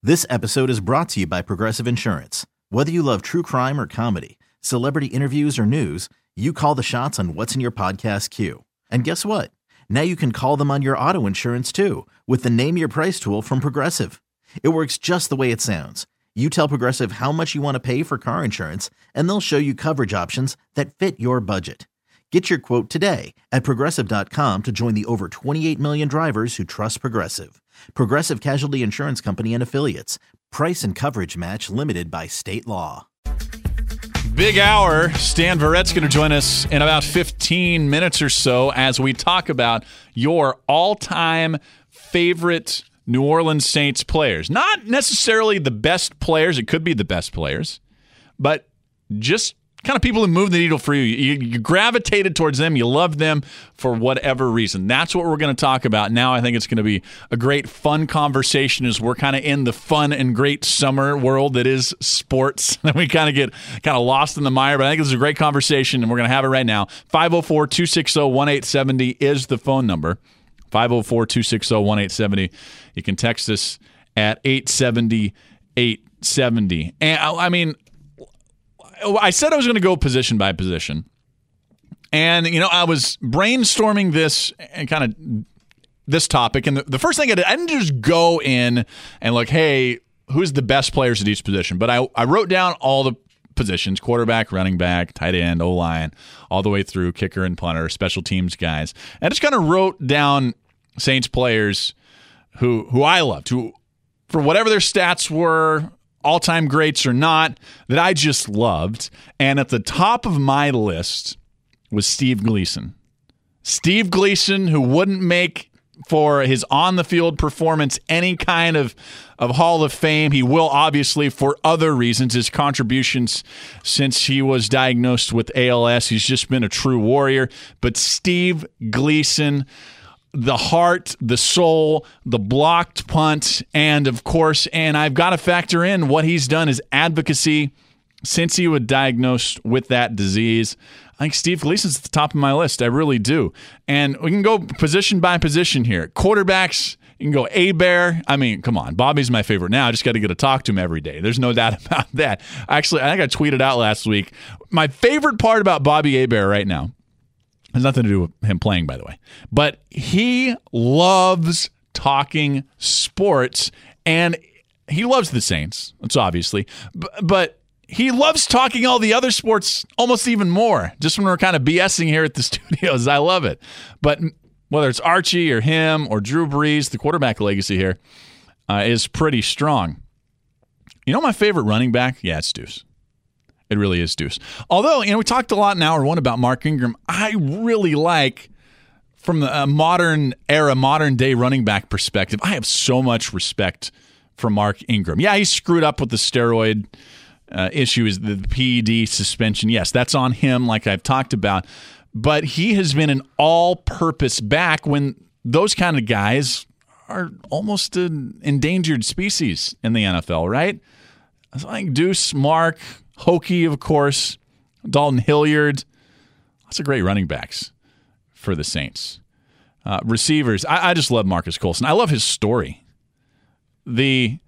This episode is brought to you by Progressive Insurance. Whether you love true crime or comedy, celebrity interviews or news, you call the shots on what's in your podcast queue. And guess what? Now you can call them on your auto insurance too with the Name Your Price tool from Progressive. It works just the way it sounds. You tell Progressive how much you want to pay for car insurance, and they'll show you coverage options that fit your budget. Get your quote today at Progressive.com to join the over 28 million drivers who trust Progressive. Progressive Casualty Insurance Company and Affiliates. Price and coverage match limited by state law. Big hour. Stan Verrett's going to join us in about 15 minutes or so as we talk about your all-time favorite New Orleans Saints players. Not necessarily the best players. It could be the best players. But just kind of people who move the needle for you. You gravitated towards them. You loved them for whatever reason. That's what we're going to talk about now. I think it's going to be a great, fun conversation as we're kind of in the fun and great summer world that is sports. And we kind of get lost in the mire. But I think this is a great conversation, and we're going to have it right now. 504-260-1870 is the phone number. 504-260-1870. You can text us at 870-870. And I mean, I said I was going to go position by position. And, I was brainstorming this and kind of this topic. And the first thing I didn't just go in and look, hey, who's the best players at each position? But I wrote down all the positions: quarterback, running back, tight end, O-line, all the way through kicker and punter, special teams guys. And I just kind of wrote down Saints players who I loved, who, for whatever their stats were, all-time greats or not, that I just loved. And at the top of my list was Steve Gleason. Steve Gleason, who wouldn't make for his on-the-field performance any kind of Hall of Fame. He will, obviously, for other reasons. His contributions since he was diagnosed with ALS, he's just been a true warrior. But Steve Gleason, the heart, the soul, the blocked punt, and of course, and I've got to factor in what he's done, his advocacy since he was diagnosed with that disease. I think Steve Gleason's at the top of my list. I really do. And we can go position by position here. Quarterbacks, you can go Hebert. I mean, come on. Bobby's my favorite now. I just got to get to talk to him every day. There's no doubt about that. Actually, I think I tweeted out last week, my favorite part about Bobby Hebert right now has nothing to do with him playing, by the way. But he loves talking sports, and he loves the Saints. That's obviously. But he loves talking all the other sports almost even more, just when we're kind of BSing here at the studios. I love it. But whether it's Archie or him or Drew Brees, the quarterback legacy here is pretty strong. My favorite running back? Yeah, it's Deuce. It really is Deuce. Although, we talked a lot in hour one about Mark Ingram. I really like, from the modern day running back perspective, I have so much respect for Mark Ingram. Yeah, he screwed up with the steroid issue, is the PED suspension. Yes, that's on him, like I've talked about. But he has been an all-purpose back when those kind of guys are almost an endangered species in the NFL, right? I think Deuce, Mark, Hokie, of course, Dalton Hilliard. Lots of great running backs for the Saints. Receivers, I just love Marcus Colston. I love his story. The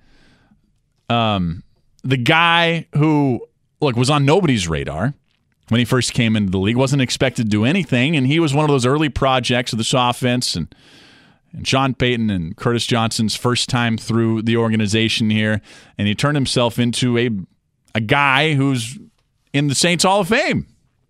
guy who, was on nobody's radar when he first came into the league, wasn't expected to do anything, and he was one of those early projects of this offense, and Sean Payton and Curtis Johnson's first time through the organization here, and he turned himself into a guy who's in the Saints Hall of Fame.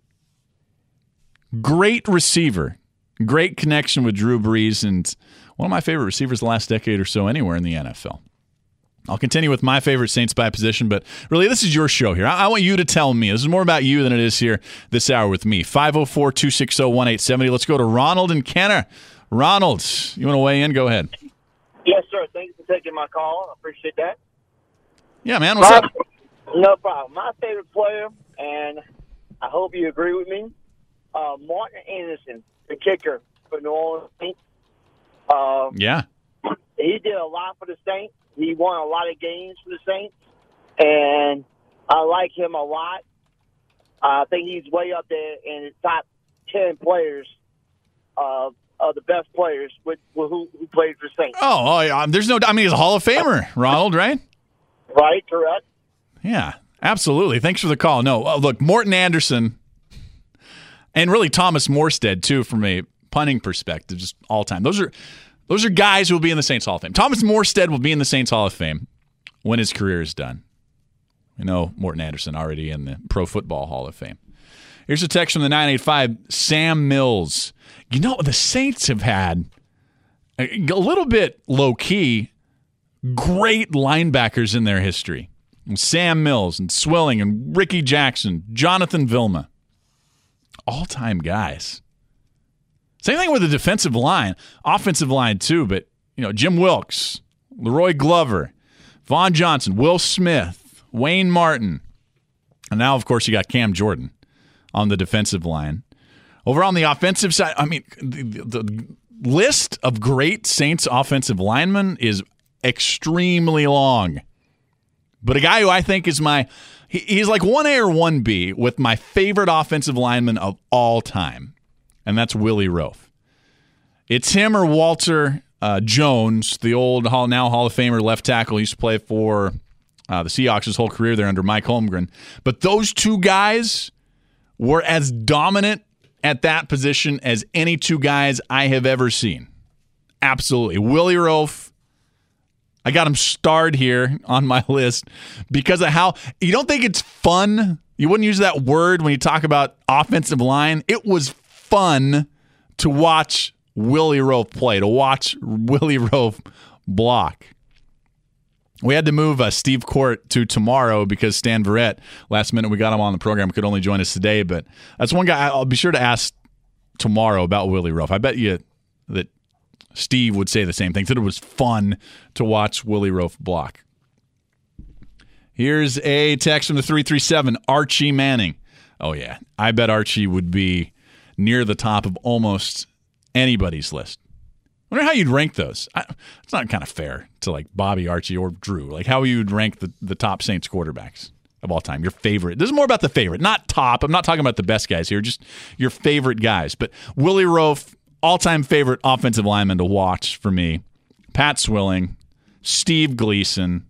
Great receiver. Great connection with Drew Brees, and one of my favorite receivers the last decade or so anywhere in the NFL. I'll continue with my favorite Saints by position, but really this is your show here. I want you to tell me. This is more about you than it is here this hour with me. 504-260-1870. Let's go to Ronald and Kenner. Ronald, you want to weigh in? Go ahead. Yes, sir. Thank you for taking my call. I appreciate that. Yeah, man. What's up? No problem. My favorite player, and I hope you agree with me, Martin Anderson, the kicker for New Orleans Saints. Yeah. He did a lot for the Saints. He won a lot of games for the Saints, and I like him a lot. I think he's way up there in the top 10 players of the best players who played for Saints. Oh, yeah. There's no. I mean, he's a Hall of Famer, Ronald, right? Right, correct. Yeah, absolutely. Thanks for the call. No, look, Morton Anderson and really Thomas Morstead, too, from a punting perspective, just all time. Those are guys who will be in the Saints Hall of Fame. Thomas Morstead will be in the Saints Hall of Fame when his career is done. We know Morton Anderson already in the Pro Football Hall of Fame. Here's a text from the 985, Sam Mills. You know, the Saints have had a little bit low-key great linebackers in their history. Sam Mills and Swilling and Ricky Jackson, Jonathan Vilma. All-time guys. Same thing with the defensive line. Offensive line, too, but, Jim Wilkes, Leroy Glover, Vaughn Johnson, Will Smith, Wayne Martin. And now, of course, you got Cam Jordan on the defensive line. Over on the offensive side, I mean, the list of great Saints offensive linemen is extremely long. But a guy who I think is he's like 1A or 1B with my favorite offensive lineman of all time, and that's Willie Roaf. It's him or Walter Jones, the old now Hall of Famer left tackle. He used to play for the Seahawks his whole career there under Mike Holmgren. But those two guys were as dominant at that position as any two guys I have ever seen. Absolutely. Willie Roaf, I got him starred here on my list because of how you don't think it's fun. You wouldn't use that word when you talk about offensive line. It was fun to watch Willie Roaf play, to watch Willie Roaf block. We had to move Steve Court to tomorrow because Stan Verrett, last minute we got him on the program, could only join us today. But that's one guy I'll be sure to ask tomorrow about Willie Roaf. I bet you that Steve would say the same thing, that it was fun to watch Willie Roaf block. Here's a text from the 337, Archie Manning. Oh, yeah. I bet Archie would be near the top of almost anybody's list. I wonder how you'd rank those. It's not kind of fair to like Bobby, Archie, or Drew. Like how you'd rank the top Saints quarterbacks of all time. Your favorite. This is more about the favorite, not top. I'm not talking about the best guys here, just your favorite guys. But Willie Roaf, all-time favorite offensive lineman to watch for me. Pat Swilling, Steve Gleason,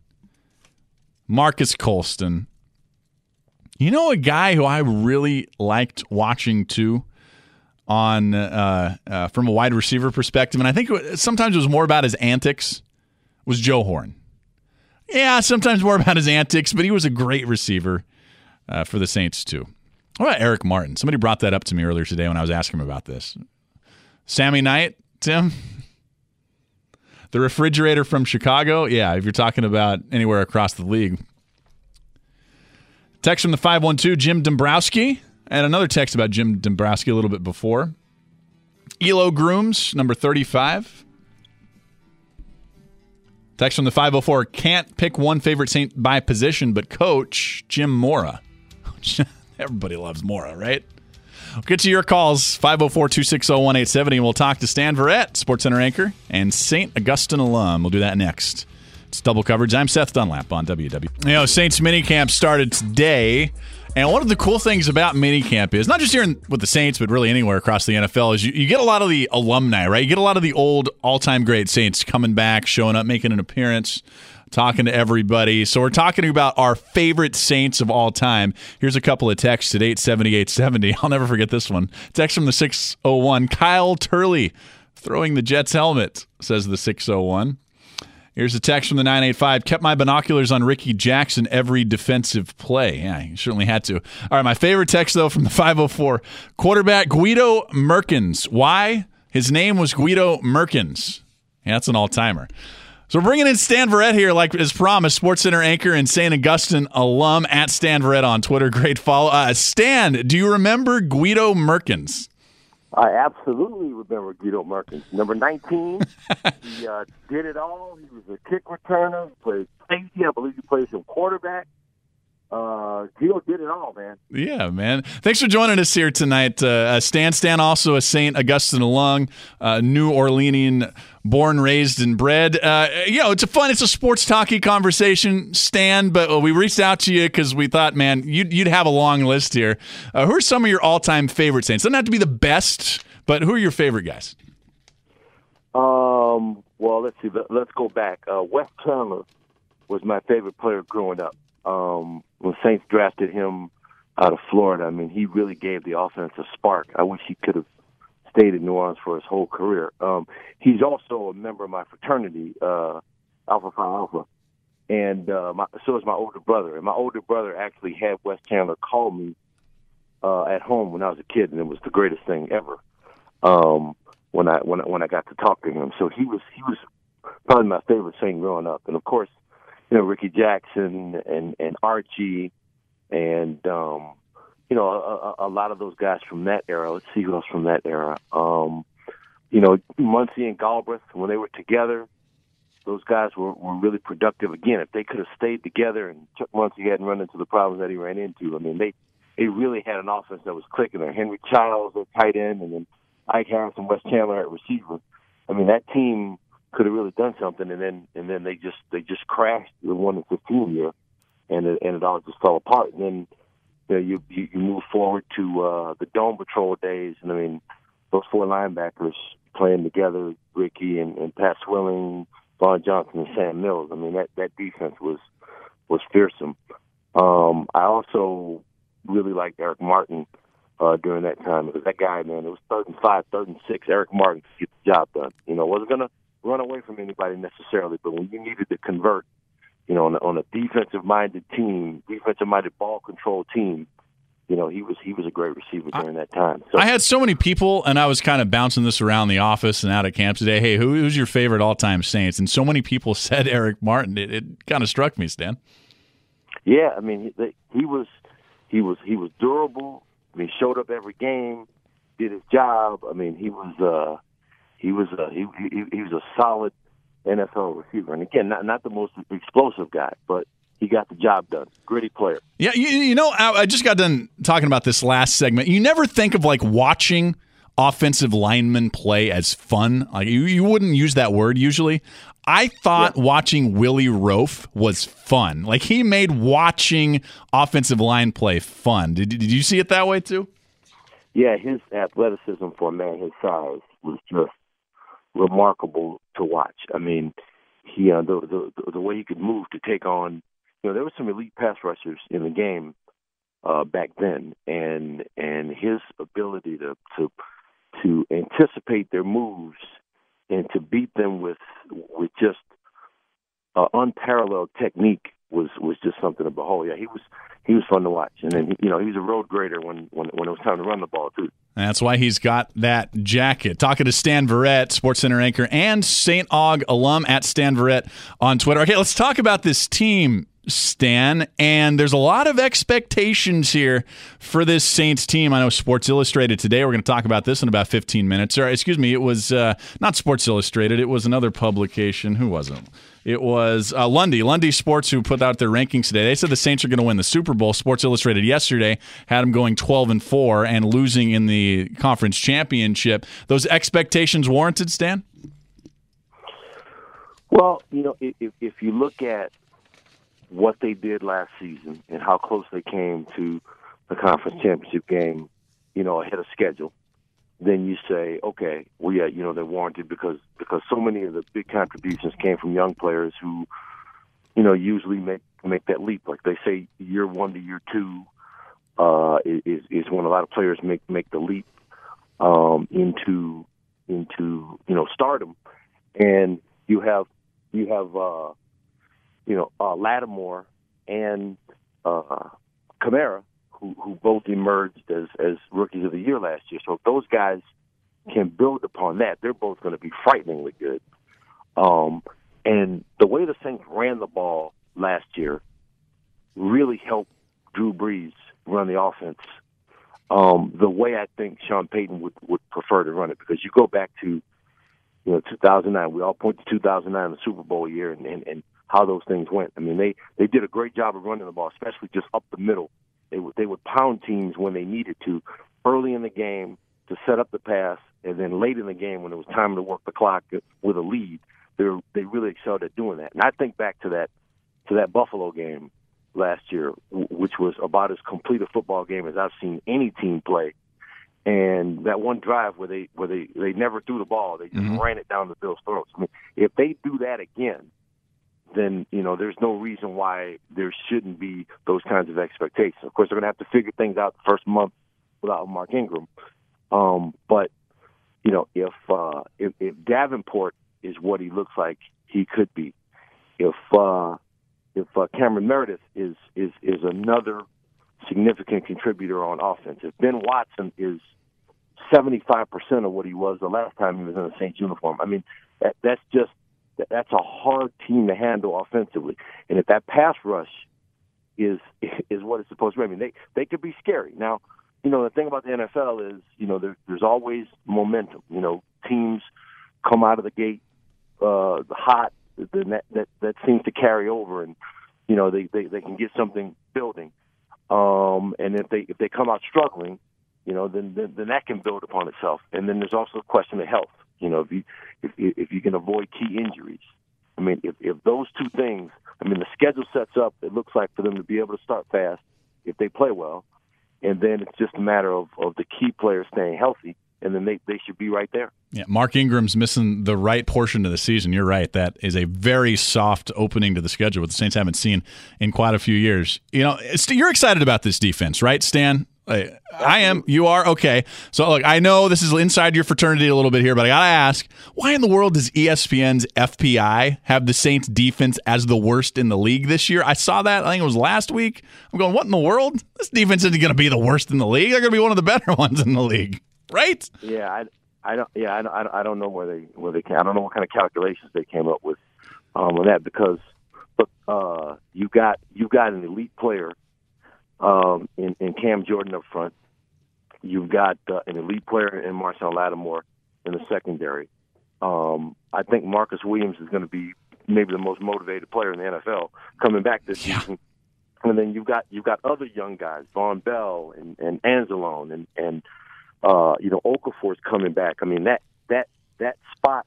Marcus Colston. You know a guy who I really liked watching too? On from a wide receiver perspective, and I think sometimes it was more about his antics, was Joe Horn. Yeah, sometimes more about his antics, but he was a great receiver for the Saints too. What about Eric Martin? Somebody brought that up to me earlier today when I was asking him about this. Sammy Knight, Tim? The refrigerator from Chicago? Yeah, if you're talking about anywhere across the league. Text from the 512, Jim Dombrowski. And another text about Jim Dombrowski a little bit before. Elo Grooms, number 35. Text from the 504. Can't pick one favorite Saint by position, but coach Jim Mora. Everybody loves Mora, right? We'll get to your calls, 504-260-1870, and we'll talk to Stan Verrett, SportsCenter anchor, and St. Augustine alum. We'll do that next. It's double coverage. I'm Seth Dunlap on WW. Saints minicamp started today. And one of the cool things about minicamp is, not just here with the Saints, but really anywhere across the NFL, is you get a lot of the alumni, right? You get a lot of the old all-time great Saints coming back, showing up, making an appearance, talking to everybody. So we're talking about our favorite Saints of all time. Here's a couple of texts at 870-870. I'll never forget this one. Text from the 601. Kyle Turley throwing the Jets helmet, says the 601. Here's a text from the 985. Kept my binoculars on Ricky Jackson every defensive play. Yeah, he certainly had to. All right, my favorite text, though, from the 504. Quarterback Guido Merkins. Why? His name was Guido Merkins. Yeah, that's an all-timer. So we're bringing in Stan Verrett here, like as promised, SportsCenter anchor and St. Augustine alum, at Stan Verrett on Twitter. Great follow. Stan, do you remember Guido Merkins? I absolutely remember Guido Merkins. Number 19, he did it all. He was a kick returner, played safety. I believe he played some quarterback. Guido did it all, man. Yeah, man. Thanks for joining us here tonight. Stan, also a St. Augustine alum, New Orleanian, born, raised, and bred. It's a sports talky conversation, Stan, but we reached out to you because we thought, man, you'd have a long list here. Who are some of your all-time favorite Saints? Doesn't have to be the best, but who are your favorite guys? Well, let's see. Let's go back. Wes Chandler was my favorite player growing up. When Saints drafted him out of Florida, I mean, he really gave the offense a spark. I wish he could have stayed in New Orleans for his whole career. He's also a member of my fraternity, Alpha Phi Alpha, and so is my older brother. And my older brother actually had Wes Chandler call me at home when I was a kid, and it was the greatest thing ever. When I got to talk to him, so he was probably my favorite Saint growing up. And of course, Ricky Jackson and Archie, and a lot of those guys from that era. Let's see who else from that era. Muncie and Galbraith, when they were together, those guys were really productive. Again, if they could have stayed together and Chuck Muncie hadn't run into the problems that he ran into, I mean, they really had an offense that was clicking there. Henry Childs at tight end, and then Ike Harris and Wes Chandler at receiver. I mean, that team could have really done something, and then they just crashed the 1-15 year, and it all just fell apart. And then you move forward to the Dome Patrol days, and I mean, those four linebackers playing together, Ricky and Pat Swilling, Vaughn Johnson, and Sam Mills. I mean, that defense was fearsome. I also really liked Eric Martin during that time, because that guy, man, it was 3rd and 5, 3rd and 6. Eric Martin could get the job done. Wasn't going to run away from anybody necessarily, but when you needed to convert, on a defensive-minded team, defensive-minded ball control team, he was a great receiver during that time. So, I had so many people, and I was kind of bouncing this around the office and out at camp today. Hey, who's your favorite all-time Saints? And so many people said Eric Martin. It kind of struck me, Stan. Yeah, I mean, he was durable. I mean, showed up every game, did his job. I mean, he was a solid NFL receiver. And again, not the most explosive guy, but he got the job done. Gritty player. Yeah, I just got done talking about this last segment. You never think of watching offensive linemen play as fun. Like you wouldn't use that word usually. I thought watching Willie Roaf was fun. Like he made watching offensive line play fun. Did you see it that way too? Yeah, his athleticism for a man his size was just remarkable to watch. I mean, he the way he could move to take on. There were some elite pass rushers in the game back then, and his ability to anticipate their moves and to beat them with just unparalleled technique was just something to behold. Yeah, he was fun to watch, and then he was a road grader when it was time to run the ball too. That's why he's got that jacket. Talking to Stan Verrett, SportsCenter anchor and St. Aug alum at Stan Verrett on Twitter. Okay, let's talk about this team, Stan, and there's a lot of expectations here for this Saints team. I know Sports Illustrated today, we're going to talk about this in about 15 minutes. Or, excuse me, it was not Sports Illustrated, it was another publication. Who was it? It was Lundy Sports, who put out their rankings today. They said the Saints are going to win the Super Bowl. Sports Illustrated yesterday had them going 12-4 and losing in the conference championship. Those expectations warranted, Stan? Well, if you look at what they did last season and how close they came to the conference championship game, ahead of schedule, then you say, okay, well, yeah, they're warranted because so many of the big contributions came from young players who, usually make that leap. Like they say, year 1 to year 2 is when a lot of players make the leap into stardom, and you have Lattimore and Kamara, who both emerged as rookies of the year last year. So if those guys can build upon that, they're both going to be frighteningly good. And the way the Saints ran the ball last year really helped Drew Brees run the offense the way I think Sean Payton would prefer to run it. Because you go back to 2009, we all point to 2009, the Super Bowl year, and how those things went. I mean, they did a great job of running the ball, especially just up the middle. They would pound teams when they needed to, early in the game to set up the pass, and then late in the game when it was time to work the clock with a lead, they really excelled at doing that. And I think back to that Buffalo game last year, which was about as complete a football game as I've seen any team play. And that one drive where they never threw the ball, they just ran it down the Bills' throats. I mean, if they do that again, then, there's no reason why there shouldn't be those kinds of expectations. Of course, they're going to have to figure things out the first month without Mark Ingram. But, if Davenport is what he looks like he could be, if Cameron Meredith is another significant contributor on offense, if Ben Watson is 75% of what he was the last time he was in a Saints uniform, I mean, that's a hard team to handle offensively. And if that pass rush is what it's supposed to be, I mean, they could be scary. Now, the thing about the NFL is, there's always momentum. Teams come out of the gate hot, that seems to carry over, and they can get something building. And if they come out struggling, then that can build upon itself. And then there's also a question of health. If you can avoid key injuries. I mean, if those two things, the schedule sets up, it looks like for them to be able to start fast if they play well, and then it's just a matter of the key players staying healthy, and then they should be right there. Yeah, Mark Ingram's missing the right portion of the season. You're right. That is a very soft opening to the schedule, what the Saints haven't seen in quite a few years. You're excited about this defense, right, Stan? I am. You are? Okay. So, look, I know this is inside your fraternity a little bit here, but I got to ask, why in the world does ESPN's FPI have the Saints defense as the worst in the league this year? I saw that. I think it was last week. I'm going, what in the world? This defense isn't going to be the worst in the league. They're going to be one of the better ones in the league, right? Yeah, I don't. Yeah, I don't know where they came. I don't know what kind of calculations they came up with on that, because look, you got an elite player in Cam Jordan up front. You've got an elite player in Marshon Lattimore in the secondary. I think Marcus Williams is going to be maybe the most motivated player in the NFL coming back this season. And then you've got other young guys, Von Bell and Anzalone and Okafor's coming back. I mean, that spot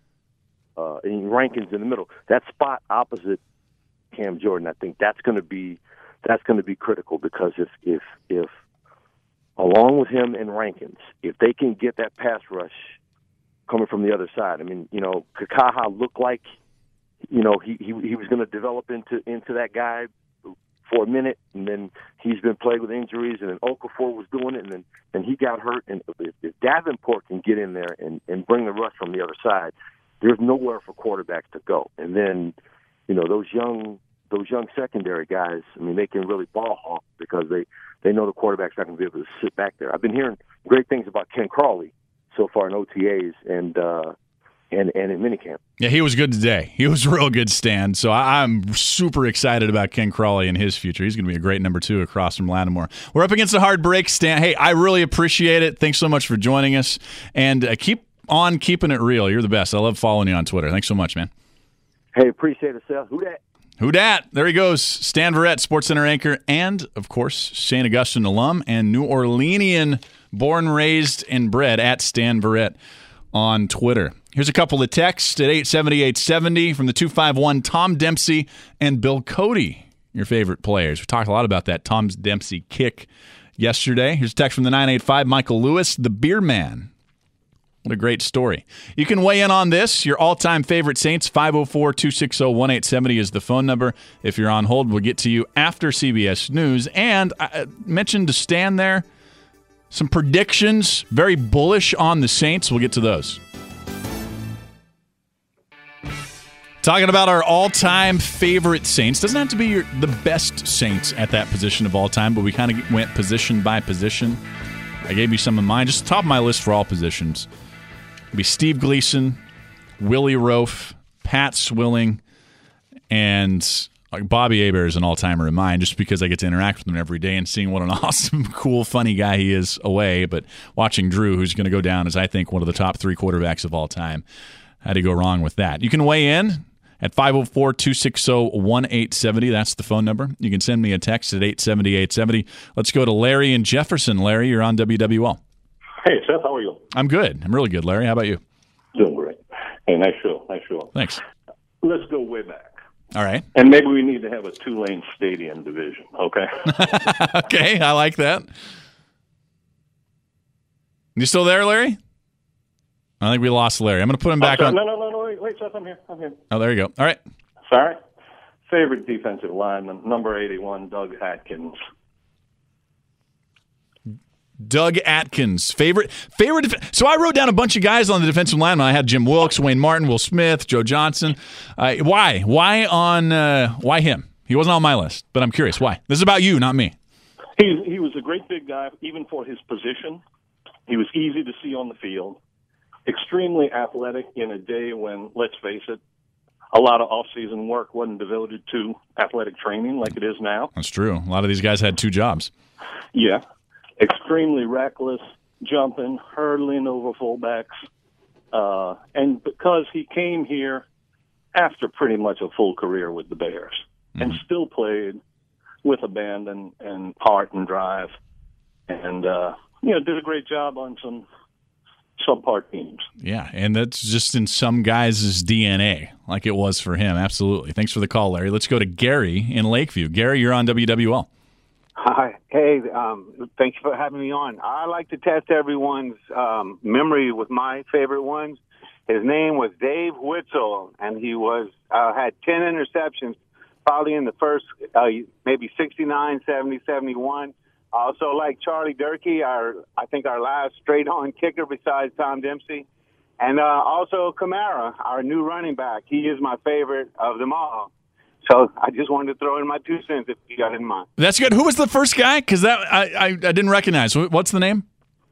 in Rankins in the middle, that spot opposite Cam Jordan, I think that's going to be critical, because if along with him and Rankins, if they can get that pass rush coming from the other side, I mean, Kakaha looked like, he was going to develop into that guy for a minute, and then he's been plagued with injuries, and then Okafor was doing it, and then he got hurt. And if Davenport can get in there and bring the rush from the other side, there's nowhere for quarterbacks to go. And then, those young secondary guys, I mean, they can really ball hawk, because they know the quarterback's not going to be able to sit back there. I've been hearing great things about Ken Crawley so far in OTAs and in minicamp. Yeah, he was good today. He was real good, Stan. So I'm super excited about Ken Crawley and his future. He's going to be a great number 2 across from Lattimore. We're up against a hard break, Stan. Hey, I really appreciate it. Thanks so much for joining us. And keep on keeping it real. You're the best. I love following you on Twitter. Thanks so much, man. Hey, appreciate it, Seth. Who dat? Who dat? There he goes. Stan Verrett, SportsCenter anchor, and, of course, St. Augustine alum and New Orleanian, born, raised, and bred, at Stan Verrett on Twitter. Here's a couple of texts at 870-870 from the 251, Tom Dempsey and Bill Cody, your favorite players. We talked a lot about that Tom Dempsey kick yesterday. Here's a text from the 985, Michael Lewis, the beer man. What a great story. You can weigh in on this. Your all-time favorite Saints, 504-260-1870 is the phone number. If you're on hold, we'll get to you after CBS News. And I mentioned to Stan there, some predictions, very bullish on the Saints. We'll get to those. Talking about our all-time favorite Saints. Doesn't have to be the best Saints at that position of all time, but we kind of went position by position. I gave you some of mine. Just the top of my list for all positions. It'd be Steve Gleason, Willie Roaf, Pat Swilling, and Bobby Hebert is an all-timer of mine, just because I get to interact with him every day and seeing what an awesome, cool, funny guy he is away. But watching Drew, who's going to go down as, I think, one of the top 3 quarterbacks of all time. How do you go wrong with that? You can weigh in at 504-260-1870. That's the phone number. You can send me a text at 870-870. Let's go to Larry in Jefferson. Larry, you're on WWL. Hey, Seth, how are you? I'm good. I'm really good, Larry. How about you? Doing great. Hey, nice show. Thanks. Let's go way back. All right. And maybe we need to have a 2-lane stadium division, okay? Okay, I like that. You still there, Larry? I think we lost Larry. I'm going to put him back on. No, wait, Seth, I'm here. Oh, there you go. All right. Sorry. Favorite defensive lineman, number 81, Doug Atkins. Doug Atkins, favorite. So I wrote down a bunch of guys on the defensive line. I had Jim Wilkes, Wayne Martin, Will Smith, Joe Johnson. Why him? He wasn't on my list, but I'm curious why. This is about you, not me. He was a great big guy, even for his position. He was easy to see on the field, extremely athletic in a day when, let's face it, a lot of off-season work wasn't devoted to athletic training like it is now. That's true. A lot of these guys had 2 jobs. Yeah. Extremely reckless, jumping, hurdling over fullbacks. And because he came here after pretty much a full career with the Bears and still played with abandon and heart and drive and, did a great job on some subpar teams. Yeah, and that's just in some guys' DNA, like it was for him. Absolutely. Thanks for the call, Larry. Let's go to Gary in Lakeview. Gary, you're on WWL. Hi. Hey, thanks for having me on. I like to test everyone's memory with my favorite ones. His name was Dave Witzel, and he was had 10 interceptions, probably in the first maybe 69, 70, 71. I also like Charlie Durkee, I think our last straight-on kicker besides Tom Dempsey. And also Kamara, our new running back. He is my favorite of them all. So I just wanted to throw in my 2 cents if you got it in mind. That's good. Who was the first guy? Because that I didn't recognize. What's the name?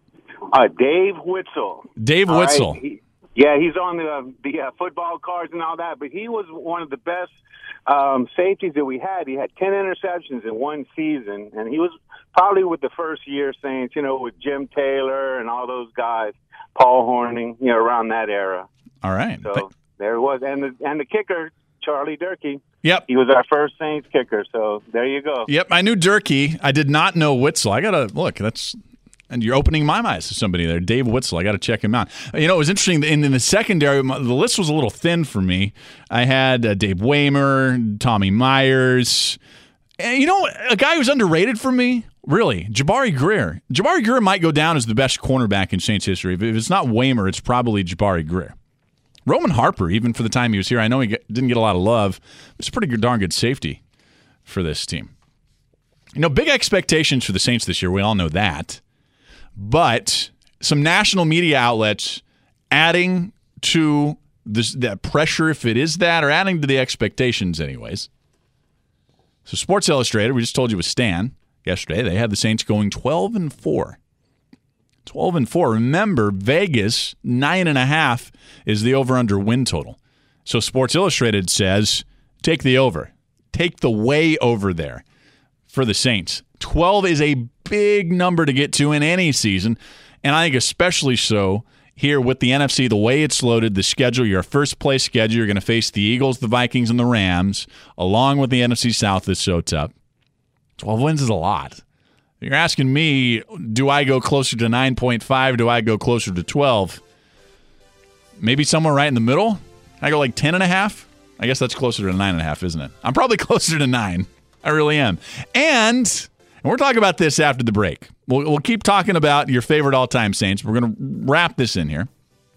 Dave Witzel. Dave Witzel. Right. He's on the football cards and all that, but he was one of the best safeties that we had. He had 10 interceptions in one season, and he was probably with the first year Saints, with Jim Taylor and all those guys, Paul Hornung, around that era. All right. So there it was. And the kicker, Charlie Durkee. Yep. He was our first Saints kicker, so there you go. Yep, I knew Durkee. I did not know Witzel. I got to look. And you're opening my eyes to somebody there. Dave Witzel. I got to check him out. It was interesting. In the secondary, the list was a little thin for me. I had Dave Waymer, Tommy Myers. And a guy who's underrated for me, really, Jabari Greer. Jabari Greer might go down as the best cornerback in Saints history. If it's not Waymer, it's probably Jabari Greer. Roman Harper, even for the time he was here, I know he didn't get a lot of love. It's a pretty darn good safety for this team. Big expectations for the Saints this year. We all know that. But some national media outlets adding to that pressure, if it is that, or adding to the expectations anyways. So Sports Illustrated, we just told you with Stan yesterday, they had the Saints going 12-4. 12-4. Remember, Vegas, 9.5 is the over-under win total. So Sports Illustrated says, take the over. Take the way over there for the Saints. 12 is a big number to get to in any season, and I think especially so here with the NFC, the way it's loaded, the schedule, your first-place schedule, you're going to face the Eagles, the Vikings, and the Rams, along with the NFC South that's so tough. 12 wins is a lot. You're asking me, do I go closer to 9.5? Do I go closer to 12? Maybe somewhere right in the middle? I go like 10.5? I guess that's closer to 9.5, isn't it? I'm probably closer to 9. I really am. And we're talking about this after the break. We'll keep talking about your favorite all-time Saints. We're going to wrap this in here.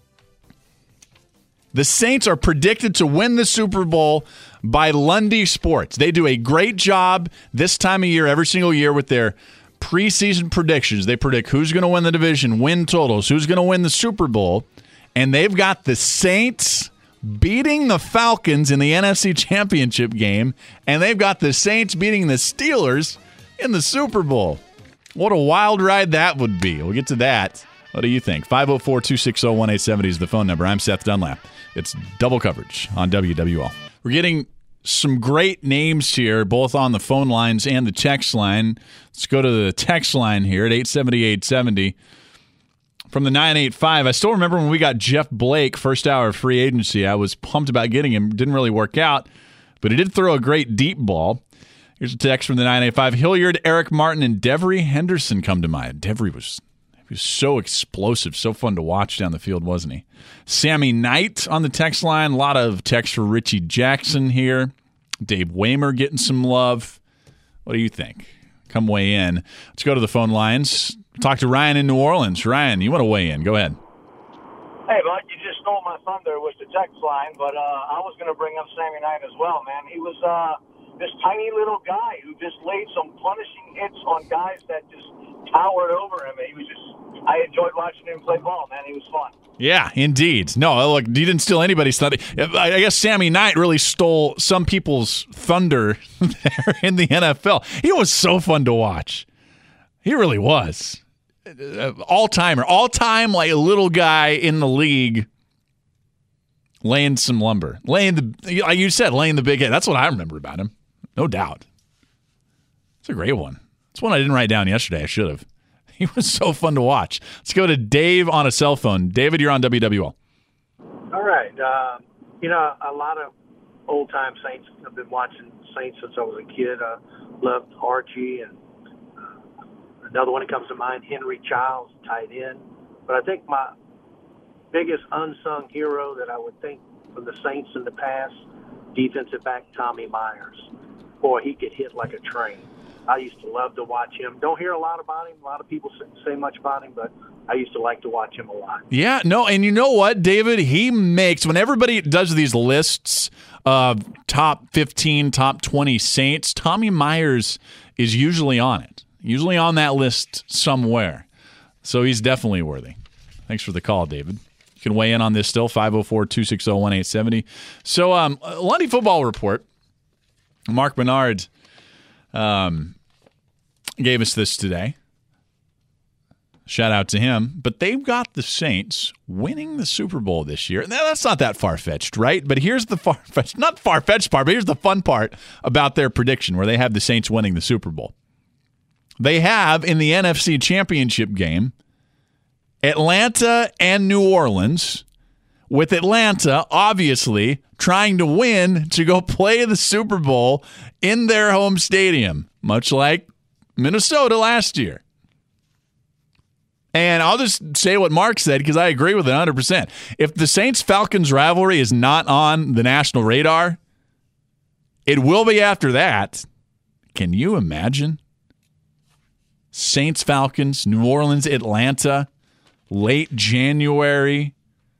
The Saints are predicted to win the Super Bowl by Lundy Sports. They do a great job this time of year, every single year, with their preseason predictions. They predict who's going to win the division, win totals, who's going to win the Super Bowl. And they've got the Saints beating the Falcons in the NFC Championship game, and they've got the Saints beating the Steelers in the Super Bowl. What a wild ride that would be. We'll get to that. What do you think? 504-260-1870 is the phone number. I'm Seth Dunlap. It's double coverage on WWL. We're getting some great names here, both on the phone lines and the text line. Let's go to the text line here at 870-870. From the 985, I still remember when we got Jeff Blake, first hour of free agency. I was pumped about getting him. Didn't really work out, but he did throw a great deep ball. Here's a text from the 985. Hilliard, Eric Martin, and Devery Henderson come to mind. Devery was so explosive, so fun to watch down the field, wasn't he? Sammy Knight on the text line. A lot of text for Richie Jackson here. Dave Waymer getting some love. What do you think? Come weigh in. Let's go to the phone lines. Talk to Ryan in New Orleans. Ryan, you want to weigh in? Go ahead. Hey, bud, you just stole my thunder with the text line, but I was going to bring up Sammy Knight as well, man. He was this tiny little guy who just laid some punishing hits on guys that just towered over him. I enjoyed watching him play ball, man. He was fun. Yeah, indeed. No, look, he didn't steal anybody's thunder. I guess Sammy Knight really stole some people's thunder there in the NFL. He was so fun to watch. He really was. All-timer. All-time, like, little guy in the league laying some lumber. Like you said, laying the big hit. That's what I remember about him. No doubt. It's a great one. It's one I didn't write down yesterday. I should have. He was so fun to watch. Let's go to Dave on a cell phone. David, you're on WWL. All right. A lot of old-time Saints. I've been watching Saints since I was a kid. I loved Archie, and another one that comes to mind, Henry Childs, tight end. But I think my biggest unsung hero that I would think from the Saints in the past, defensive back Tommy Myers. Boy, he could hit like a train. I used to love to watch him. Don't hear a lot about him. A lot of people say much about him, but I used to like to watch him a lot. Yeah, no, and you know what, David? He makes, when everybody does these lists of top 15, top 20 Saints, Tommy Myers is usually on it. Usually on that list somewhere. So he's definitely worthy. Thanks for the call, David. You can weigh in on this still, 504-260-1870. So, Lundy Football Report, Mark Bernard gave us this today. Shout out to him. But they've got the Saints winning the Super Bowl this year. Now, that's not that far-fetched, right? But here's the not far-fetched part, but here's the fun part about their prediction where they have the Saints winning the Super Bowl. They have, in the NFC Championship game, Atlanta and New Orleans, with Atlanta, obviously, trying to win to go play the Super Bowl in their home stadium, much like Minnesota last year. And I'll just say what Mark said because I agree with it 100%. If the Saints-Falcons rivalry is not on the national radar, it will be after that. Can you imagine? Saints-Falcons, New Orleans, Atlanta, late January,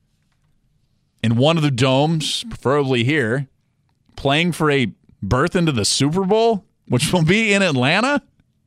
in one of the domes, preferably here, playing for a berth into the Super Bowl, which will be in Atlanta.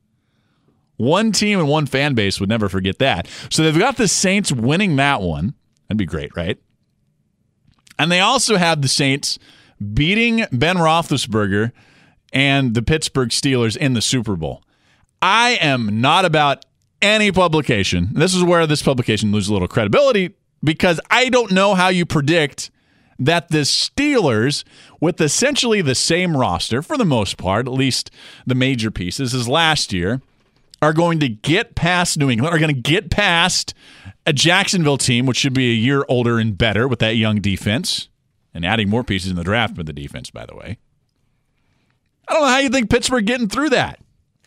One team and one fan base would never forget that. So they've got the Saints winning that one. That'd be great, right? And they also have the Saints beating Ben Roethlisberger and the Pittsburgh Steelers in the Super Bowl. I am not about any publication. This is where this publication loses a little credibility because I don't know how you predict that the Steelers, with essentially the same roster, for the most part, at least the major pieces, as last year, are going to get past New England, are going to get past a Jacksonville team, which should be a year older and better with that young defense, and adding more pieces in the draft with the defense, by the way. I don't know how you think Pittsburgh getting through that.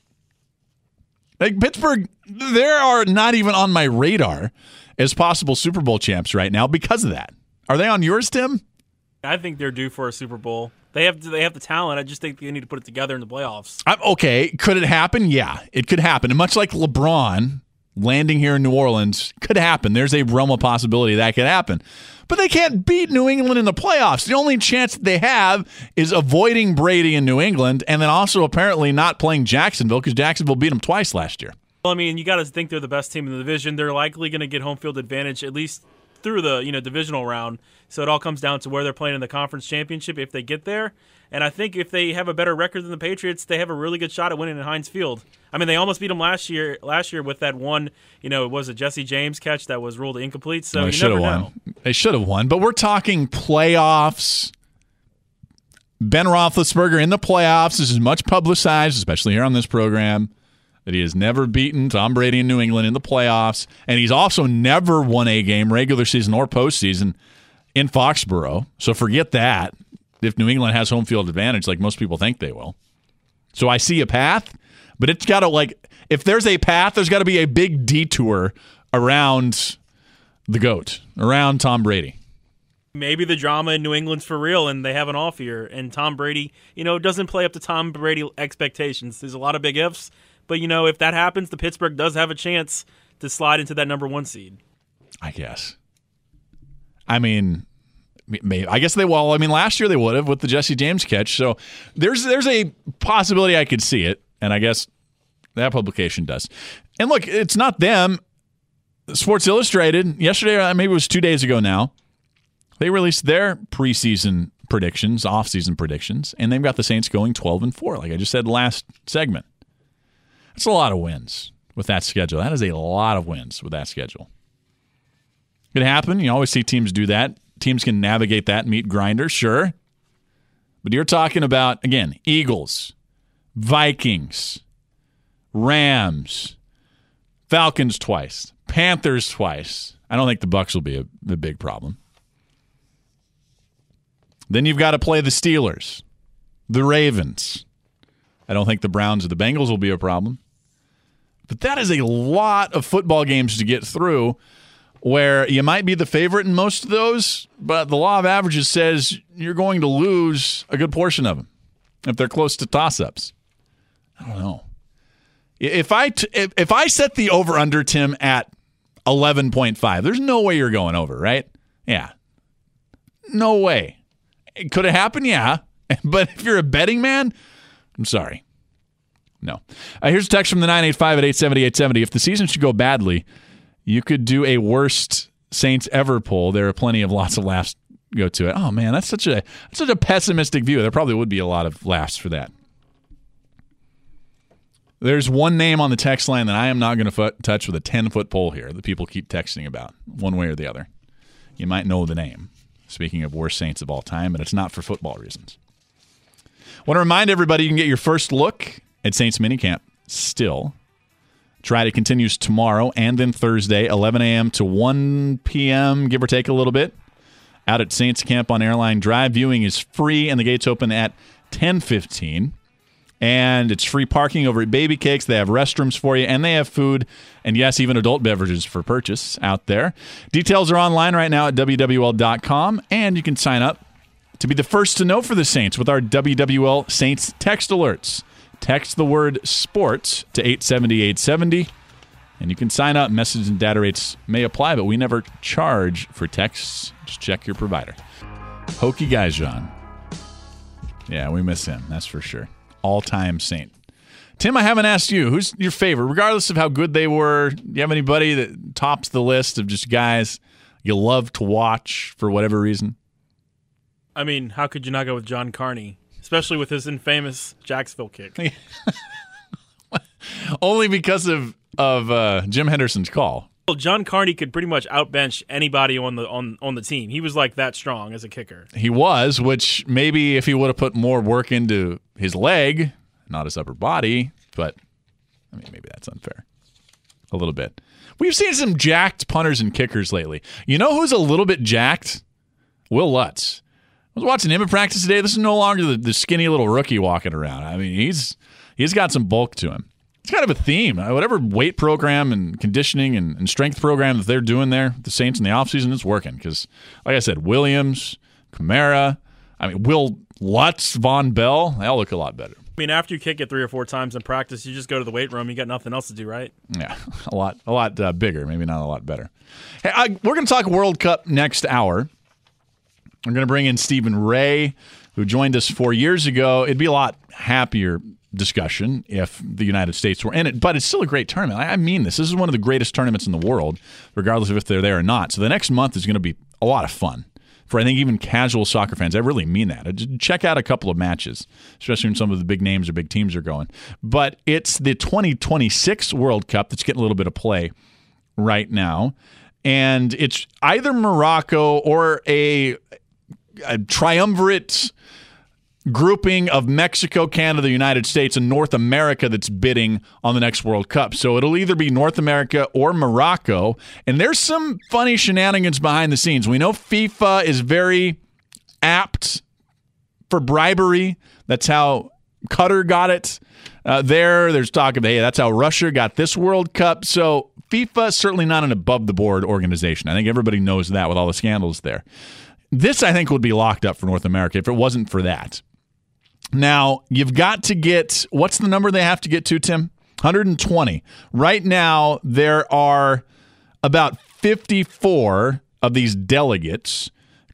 Like Pittsburgh, they are not even on my radar as possible Super Bowl champs right now because of that. Are they on yours, Tim? I think they're due for a Super Bowl. They have the talent. I just think they need to put it together in the playoffs. Okay, could it happen? Yeah, it could happen. And much like LeBron landing here in New Orleans, could happen. There's a realm of possibility that could happen. But they can't beat New England in the playoffs. The only chance they have is avoiding Brady in New England and then also apparently not playing Jacksonville because Jacksonville beat them twice last year. Well, I mean, you got to think they're the best team in the division. They're likely going to get home field advantage at least through the divisional round. So it all comes down to where they're playing in the conference championship if they get there. And I think if they have a better record than the Patriots, they have a really good shot at winning in Heinz Field. I mean, they almost beat them last year with that one, was a Jesse James catch that was ruled incomplete. So you never know. They should have won. But we're talking playoffs. Ben Roethlisberger in the playoffs. This is much publicized, especially here on this program, that he has never beaten Tom Brady in New England in the playoffs. And he's also never won a game, regular season or postseason, in Foxborough. So forget that. If New England has home field advantage, like most people think they will. So I see a path, but it's got to, if there's a path, there's got to be a big detour around the GOAT, around Tom Brady. Maybe the drama in New England's for real and they have an off year, and Tom Brady, doesn't play up to Tom Brady expectations. There's a lot of big ifs, but, if that happens, the Pittsburgh does have a chance to slide into that number 1 seed. I guess. I mean, Maybe. I guess they will. I mean, last year they would have with the Jesse James catch. So there's a possibility I could see it, and I guess that publication does. And look, it's not them. Sports Illustrated, yesterday, maybe it was 2 days ago now, they released their preseason predictions, off-season predictions, and they've got the Saints going 12-4, like I just said last segment. That's a lot of wins with that schedule. That is a lot of wins with that schedule. It can happen. You always see teams do that. Teams can navigate that, meet grinders, sure. But you're talking about, again, Eagles, Vikings, Rams, Falcons twice, Panthers twice. I don't think the Bucs will be a big problem. Then you've got to play the Steelers, the Ravens. I don't think the Browns or the Bengals will be a problem. But that is a lot of football games to get through where you might be the favorite in most of those, but the law of averages says you're going to lose a good portion of them if they're close to toss-ups. I don't know. If I set the over-under, Tim, at 11.5, there's no way you're going over, right? Yeah. No way. Could it happen? Yeah. But if you're a betting man, I'm sorry. No. Here's a text from the 985 at 870-870. If the season should go badly, you could do a worst Saints ever poll. There are plenty of lots of laughs go to it. Oh, man, that's such a pessimistic view. There probably would be a lot of laughs for that. There's one name on the text line that I am not going to touch with a 10-foot pole here that people keep texting about, one way or the other. You might know the name, speaking of worst Saints of all time, but it's not for football reasons. I want to remind everybody you can get your first look at Saints Minicamp still. Try It continues tomorrow and then Thursday, 11 a.m. to 1 p.m., give or take a little bit, out at Saints Camp on Airline Drive. Viewing is free, and the gates open at 10:15. And it's free parking over at Baby Cakes. They have restrooms for you, and they have food, and yes, even adult beverages for purchase out there. Details are online right now at WWL.com, and you can sign up to be the first to know for the Saints with our WWL Saints text alerts. Text the word sports to 870-870, and you can sign up. Message and data rates may apply, but we never charge for texts. Just check your provider. Hokey guy, John. Yeah, we miss him, that's for sure. All-time Saint. Tim, I haven't asked you. Who's your favorite? Regardless of how good they were, do you have anybody that tops the list of just guys you love to watch for whatever reason? I mean, how could you not go with John Carney, especially with his infamous Jacksonville kick? Only because of Jim Henderson's call. Well, John Carney could pretty much outbench anybody on the team. He was like that strong as a kicker. He was, which maybe if he would have put more work into his leg, not his upper body, but I mean, maybe that's unfair. A little bit. We've seen some jacked punters and kickers lately. You know who's a little bit jacked? Will Lutz. I was watching him in practice today. This is no longer the skinny little rookie walking around. I mean, he's got some bulk to him. It's kind of a theme. Whatever weight program and conditioning and strength program that they're doing there, the Saints in the offseason, it's working. Because, like I said, Williams, Kamara, Will Lutz, Von Bell, they all look a lot better. I mean, after you kick it 3 or 4 times in practice, you just go to the weight room. You got nothing else to do, right? Yeah, a lot bigger, maybe not a lot better. Hey, we're going to talk World Cup next hour. I'm going to bring in Stephen Ray, who joined us 4 years ago. It'd be a lot happier discussion if the United States were in it, but it's still a great tournament. I mean this. This is one of the greatest tournaments in the world, regardless of if they're there or not. So the next month is going to be a lot of fun for, I think, even casual soccer fans. I really mean that. Just check out a couple of matches, especially when some of the big names or big teams are going. But it's the 2026 World Cup that's getting a little bit of play right now, and it's either Morocco or a triumvirate grouping of Mexico, Canada, the United States, and North America that's bidding on the next World Cup. So it'll either be North America or Morocco. And there's some funny shenanigans behind the scenes. We know FIFA is very apt for bribery. That's how Qatar got it. There's talk of, hey, that's how Russia got this World Cup. So FIFA is certainly not an above-the-board organization. I think everybody knows that with all the scandals there. This, I think, would be locked up for North America if it wasn't for that. Now, you've got to get, what's the number they have to get to, Tim? 120. Right now, there are about 54 of these delegates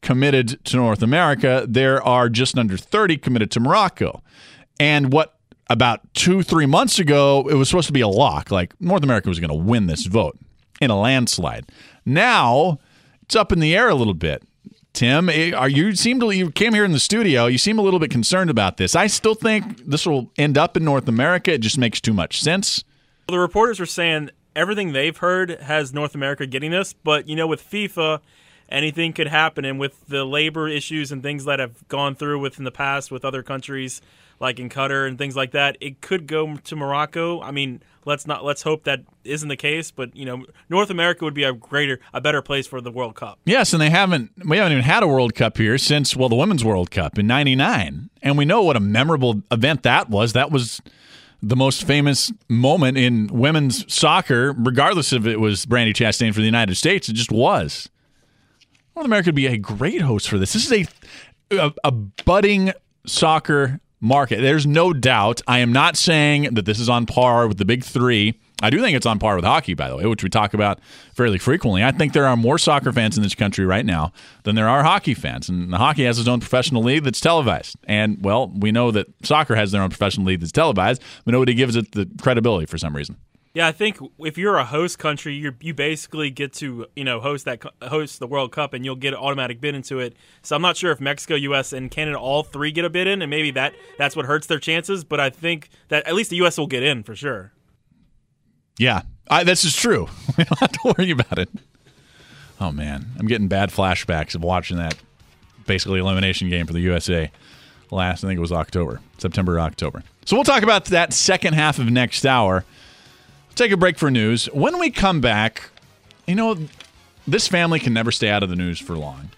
committed to North America. There are just under 30 committed to Morocco. And what about 2-3 months ago, it was supposed to be a lock. Like North America was going to win this vote in a landslide. Now it's up in the air a little bit. Tim, you came here in the studio. You seem a little bit concerned about this. I still think this will end up in North America. It just makes too much sense. Well, the reporters are saying everything they've heard has North America getting this, but with FIFA, anything could happen, and with the labor issues and things that have gone through in the past with other countries, like in Qatar and things like that, it could go to Morocco. I mean, let's hope that isn't the case, but North America would be a better place for the World Cup. Yes, and we haven't even had a World Cup here since the Women's World Cup in '99, and we know what a memorable event that was. That was the most famous moment in women's soccer, regardless if it was Brandi Chastain for the United States. It just was. North America would be a great host for this. This is a budding soccer market. There's no doubt. I am not saying that this is on par with the big three. I do think it's on par with hockey, by the way, which we talk about fairly frequently. I think there are more soccer fans in this country right now than there are hockey fans. And the hockey has its own professional league that's televised. And, well, we know that soccer has their own professional league that's televised, but nobody gives it the credibility for some reason. Yeah, I think if you're a host country, you basically get to host the World Cup, and you'll get an automatic bid into it. So I'm not sure if Mexico, U.S., and Canada all three get a bid in, and maybe that's what hurts their chances. But I think that at least the U.S. will get in for sure. Yeah, this is true. We don't have to worry about it. Oh man, I'm getting bad flashbacks of watching that basically elimination game for the USA last. I think it was September or October. So we'll talk about that second half of next hour. Take a break for news. When we come back, this family can never stay out of the news for long.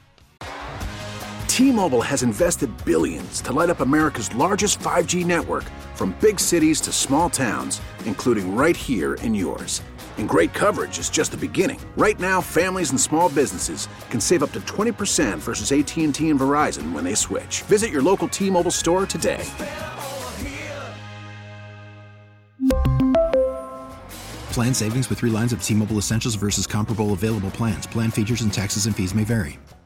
T-Mobile has invested billions to light up America's largest 5G network, from big cities to small towns, including right here in yours. And great coverage is just the beginning. Right now, families and small businesses can save up to 20% versus AT&T and Verizon when they switch. Visit your local T-Mobile store today. Plan savings with 3 lines of T-Mobile Essentials versus comparable available plans. Plan features and taxes and fees may vary.